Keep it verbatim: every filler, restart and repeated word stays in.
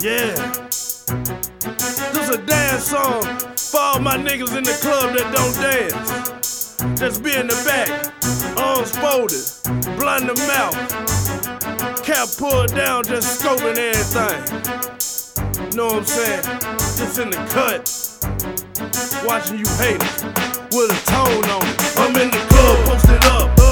Yeah. This a dance song for all my niggas in the club that don't dance. Just be in the back, arms folded, blunt in the mouth, cap pulled down, just scoping everything. Know what I'm saying? Just in the cut, watching you haters with a tone on it. I'm in the club, posted up.